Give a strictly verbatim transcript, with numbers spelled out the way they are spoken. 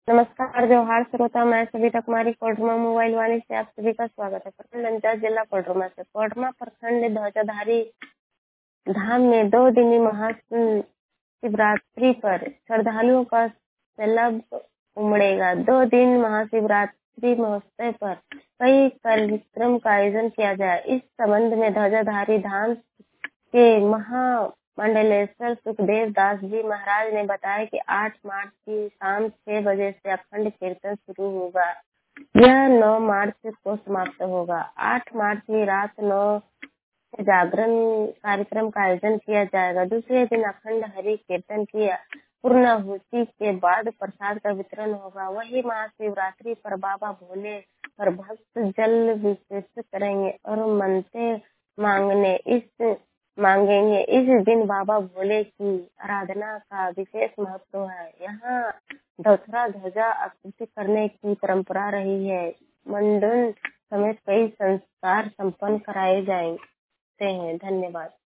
नमस्कार जोहार श्रोता, मैं सविता कुमारी कोडरमा मोबाइल वाणी से आप सभी का स्वागत है। प्रखंड अंचास जिला कोडरमा से कोडरमा प्रखंड ध्वजाधारी धाम में दो दिनी महाशिवरात्रि पर श्रद्धालुओं का सैलाब उमड़ेगा। दो दिन महाशिवरात्रि महोत्सव पर कई कार्यक्रम का आयोजन किया जाए। इस संबंध में ध्वजाधारी धाम के महामंडलेश्वर सुखदेव दास जी महाराज ने बताया कि आठ मार्च की शाम छह बजे से अखंड कीर्तन शुरू होगा। यह नौ मार्च को समाप्त होगा। आठ मार्च की रात नौ से जागरण कार्यक्रम का आयोजन किया जाएगा। दूसरे दिन अखंड हरि कीर्तन की पूर्णाहुति के बाद प्रसाद का वितरण होगा। वही महाशिवरात्रि पर बाबा भोले पर भक्त जल अभिषेक करेंगे और मनते मांगने इस मांगेंगे। इस दिन बाबा भोले की आराधना का विशेष महत्व है। यहाँ दशहरा ध्वजा आकृति करने की परंपरा रही है। मंडन समेत कई संस्कार संपन्न कराए जाते हैं। धन्यवाद।